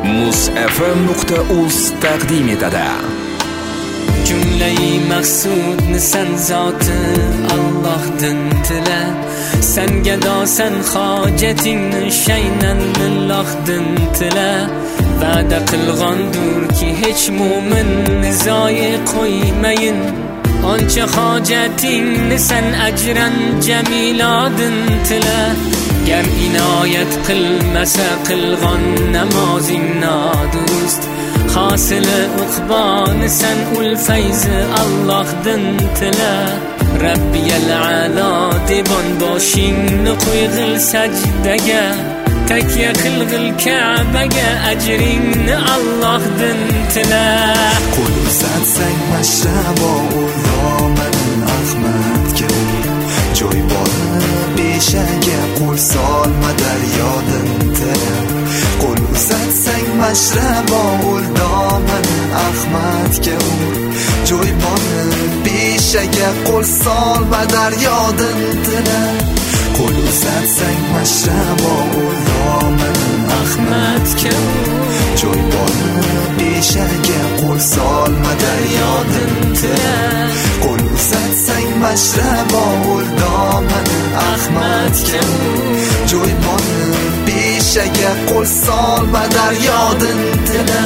musfm.uz taqdim etadi. Jumlai maqsudni san zoti Allohdan tila, san gadosan hojatingni shaynan lillohdan tila. Va'da qilg'andurki hech mo'min zoyi qo'ymayin, oncha hojatingni san ajran jamilodin tila. Gar inoyat qilmasa qilg'on namozing nodurust, hosili uqboni san ul fayzi Allohdan tila. Rabbiyal a'lo devon boshingni qo'yg'il sajdaga, takya qilg'il Ka'baga, ajringni Allohdan tila. Qo'l uzatsang mashrabo ulloman Ahmadga, joy bormi beshaga, qo'l solma daryodan tila. Qo'l uzatsang mashrabo ulloman Ahmadga, joy bormi beshaga, qo'l solma daryodan tila. Qo'l uzatsang mashrabo ulloman Ahmadga, joy bormi beshaga, qo'l solma daryodan tila. Qo'l uzatsang mashrabo ulloman Ahmadga, joy bormi beshaga, qo'l solma daryodan tila.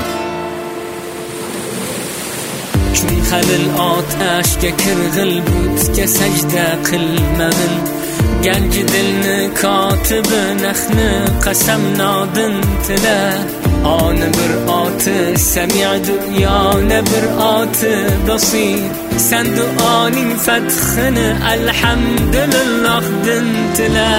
Kun halil otashga kirg'il, butga sajda qilmag'il. Ganji dilni kotibi nahni qasam nodin tila. Oni bir oti sami'du, yana bir oti basir. San duoning fathini alhamdulillahdan tila.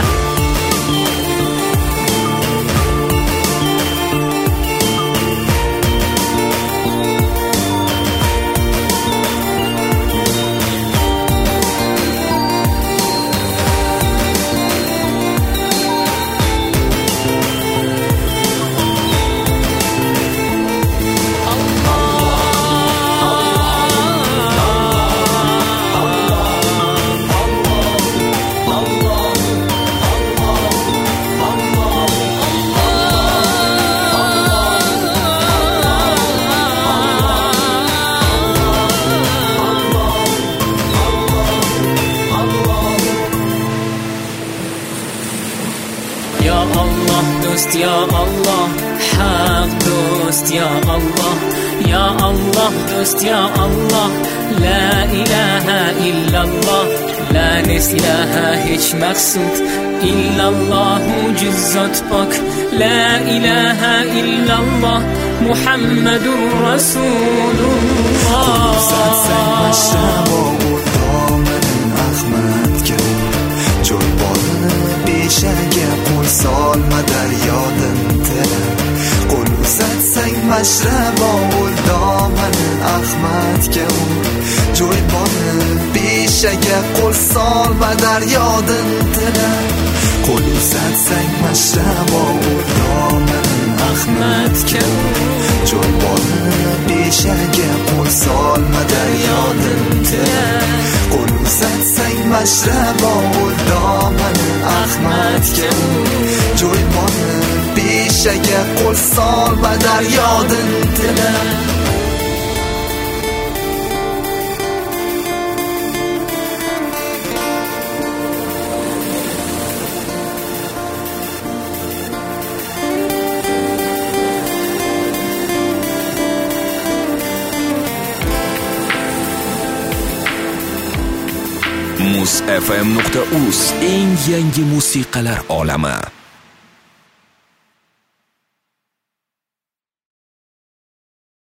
Ya Allah dost, ya Allah haq dost, ya Allah, ya Allah dost, ya Allah. La ilaha illallah, la nesilaha hech maqsud illallahu jizzat pok. La ilaha illallah Muhammadur Rasulullah. Ahmadga, joy bormi beshaga, qo'l solma daryodan tila. Qo'l uzatsang mashrabo ulloman Ahmadga, joy bormi beshaga, qo'l solma daryodan tila. Qo'l uzatsang mashrabo ulloman Ahmadga, joy bormi beshaga, qo'l solma daryodan tila. Qo'l uzatsang mashrabo ulloman Ahmadga, joy bormi beshaga, qo'l solma daryodan tila. musfm.uz eng yangi musiqalar olami.